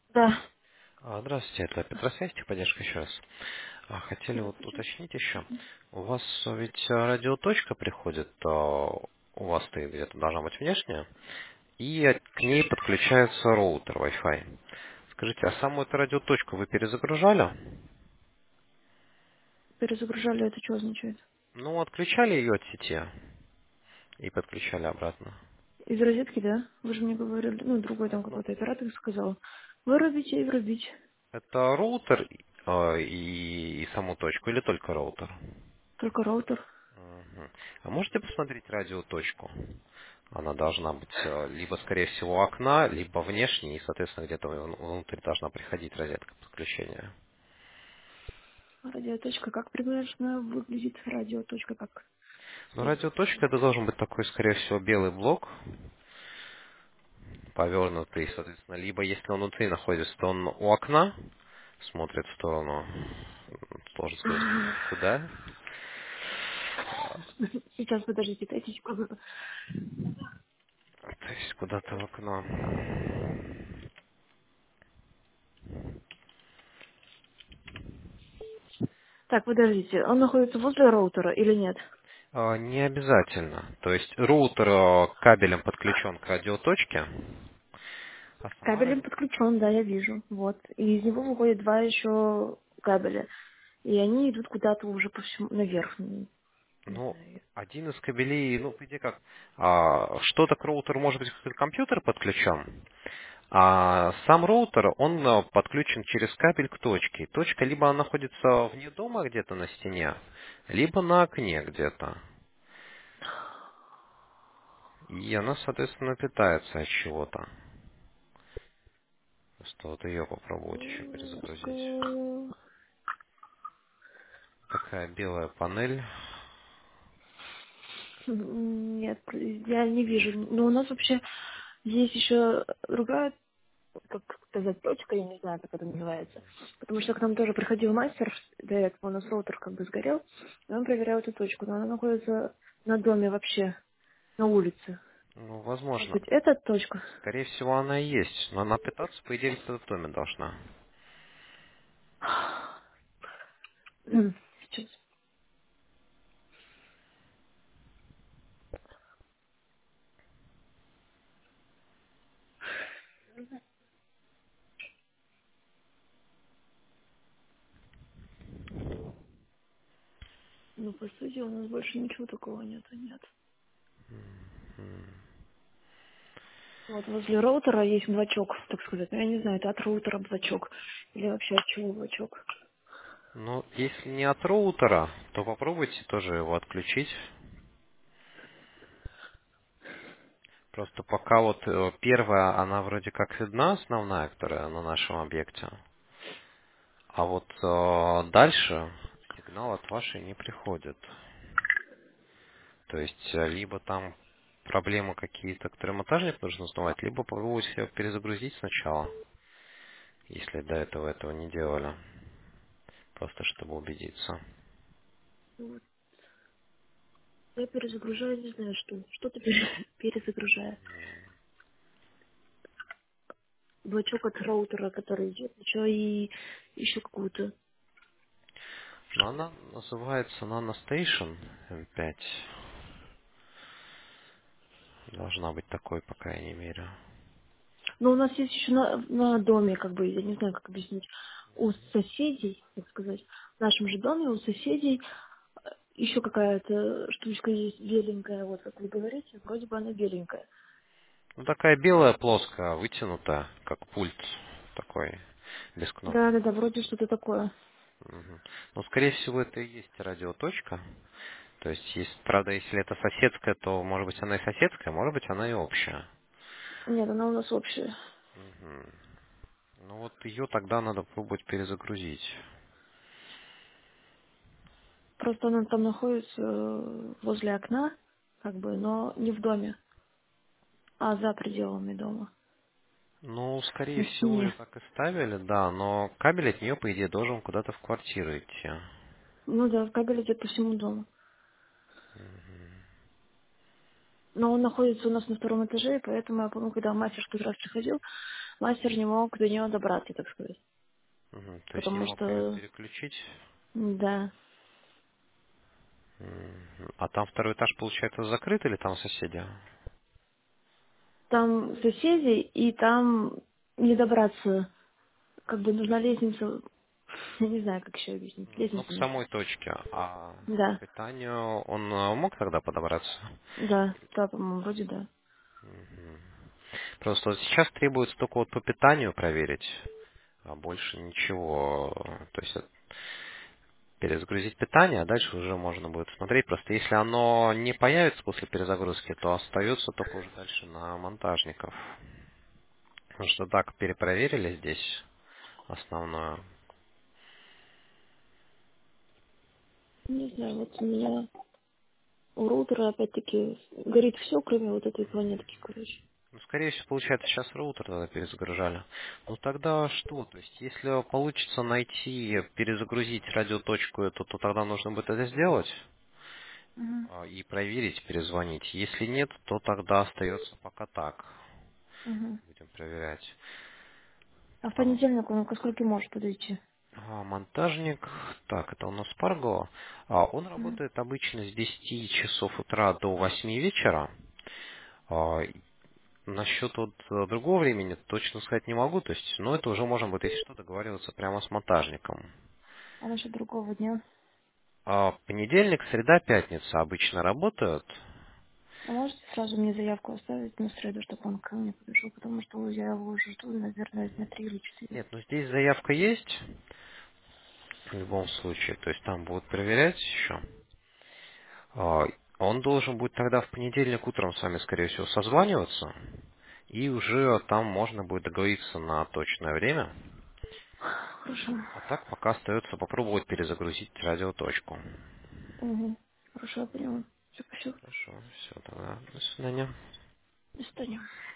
Да. Здравствуйте, это Петросвязь, техподдержка еще раз. Хотели вот Здравствуйте. уточнить еще. У вас ведь радиоточка приходит, у вас стоит где-то должна быть внешняя, и к ней подключается роутер Wi-Fi. Скажите, а саму эту радиоточку вы перезагружали? Перезагружали, это что означает? Ну, отключали ее от сети и подключали обратно. Из розетки, да? Вы же мне говорили, ну, другой там Нет, ну, какой-то оператор сказал. Вырубите и врубить. это роутер и саму точку, или только роутер? Только роутер. Мгм. А можете посмотреть радиоточку? Она должна быть либо, скорее всего, у окна, либо внешней, и, соответственно, где-то внутрь должна приходить розетка подключения. Радиоточка. Как примерно выглядит радиоточка? Как? Но радиоточка это должен быть такой, скорее всего, белый блок, повернутый, соответственно, либо если он внутри находится, то он у окна смотрит в сторону, сложно сказать, куда. Сейчас, подождите, дайте секунду. То есть куда-то в окно. Так, подождите, он находится возле роутера или нет? Не обязательно. То есть роутер кабелем подключен к радиоточке, а сама Кабелем подключен, да, я вижу. Вот. И из него выходят два еще кабеля. И они идут куда-то уже по всему наверх. Не ну, знаю. один из кабелей, ну, по идее как, что-то к роутеру может быть какой-то компьютер подключен, а сам роутер, он подключен через кабель к точке. Точка либо она находится вне дома где-то на стене, либо на окне где-то. И она, соответственно, питается от чего-то. Просто вот ее попробовать еще перезагрузить. Такая белая панель. Нет, я не вижу. Но у нас вообще есть еще другая, как сказать, точка, я не знаю, как это называется. Потому что к нам тоже приходил мастер, до этого у нас роутер как бы сгорел, и он проверял эту точку, но она находится на доме вообще, на улице. Ну, Может возможно. быть, эта точка? Скорее всего, она и есть. Но она питаться, по идее, где-то в доме должна. Сейчас. Ну, по сути, у нас больше ничего такого нет. Вот возле роутера есть блочок, так сказать. Ну, я не знаю, это от роутера блочок. Или вообще от чего блочок. Ну, если не от роутера, то попробуйте тоже его отключить. Просто пока вот первая, она вроде как видна, основная, которая на нашем объекте. А вот дальше сигнал от вашей не приходит. То есть, либо там проблемы какие-то, которые монтажник нужно узнавать, либо попробовать ее перезагрузить сначала, если до этого не делали. Просто чтобы убедиться. Вот. Я перезагружаю, не знаю что. Что-то перезагружаю. Блочок от роутера, который идет. Еще и еще какую-то. Но она называется Nano Station M5. Должна быть такой, по крайней мере. Но у нас есть еще на доме, как бы, я не знаю, как объяснить. У соседей, так сказать, в нашем же доме у соседей еще какая-то штучка есть беленькая, вот как вы говорите, вроде бы она беленькая. Ну, такая белая, плоская, вытянутая, как пульт такой, без кнопок. Да, вроде что-то такое. Мгм. Ну, скорее всего, это и есть радиоточка. То есть, правда, если это соседская, то, может быть, она и соседская, может быть, она и общая. Нет, она у нас общая. Мгм. Ну, вот ее тогда надо пробовать перезагрузить. Просто она там находится возле окна, как бы, но не в доме, а за пределами дома, Ну, скорее на всего, ее стене. так и ставили, да, но кабель от нее, по идее, должен куда-то в квартиру идти. Ну да, кабель идет по всему дому. но он находится у нас на втором этаже, и поэтому я помню, когда мастер в тот раз приходил, мастер не мог до нее добраться, так сказать. Мгм. То есть не Потому мог ее что, переключить. да, Мгм. А там второй этаж, получается, закрыт или там соседи? там соседи, и там не добраться, как бы нужна лестница, я не знаю, как еще объяснить, Ну, к лестница нужна. самой точке. А к Да, питанию он мог тогда подобраться? да, да, по-моему, вроде да. Мгм. Просто вот сейчас требуется только вот по питанию проверить, а больше ничего. То есть перезагрузить питание, а дальше уже можно будет смотреть. Просто если оно не появится после перезагрузки, то остается только уже дальше на монтажников. Потому что так перепроверили здесь основное. Не знаю, вот у меня у роутера опять-таки горит все, кроме вот этой планетки, короче. Ну, скорее всего, получается, сейчас роутер тогда перезагружали. Ну тогда что? То есть, если получится найти, перезагрузить радиоточку эту, то тогда нужно будет это сделать Мгм, и проверить, перезвонить. Если нет, то тогда остается пока так. мгм. Будем проверять. А в А, понедельник он ко скольки может подойти? монтажник, так, это у нас Парго. Он Мгм. работает обычно с 10 часов утра до 8 вечера. А, Насчет вот другого времени точно сказать не могу, то есть, ну, это уже можно будет, если что, договариваться прямо с монтажником. А насчет другого дня? Понедельник, среда, пятница обычно работают. А можете сразу мне заявку оставить на среду, чтобы он ко мне подошел, потому что я его уже жду, наверное, дня 3 или 4. Нет, ну здесь заявка есть, в любом случае, то есть там будут проверять еще. Он должен будет тогда в понедельник утром с вами, скорее всего, созваниваться, и уже там можно будет договориться на точное время. Хорошо. А так пока остается попробовать перезагрузить радиоточку. Угу. Хорошо, я поняла. Все, спасибо. Хорошо, все, тогда до свидания. До свидания.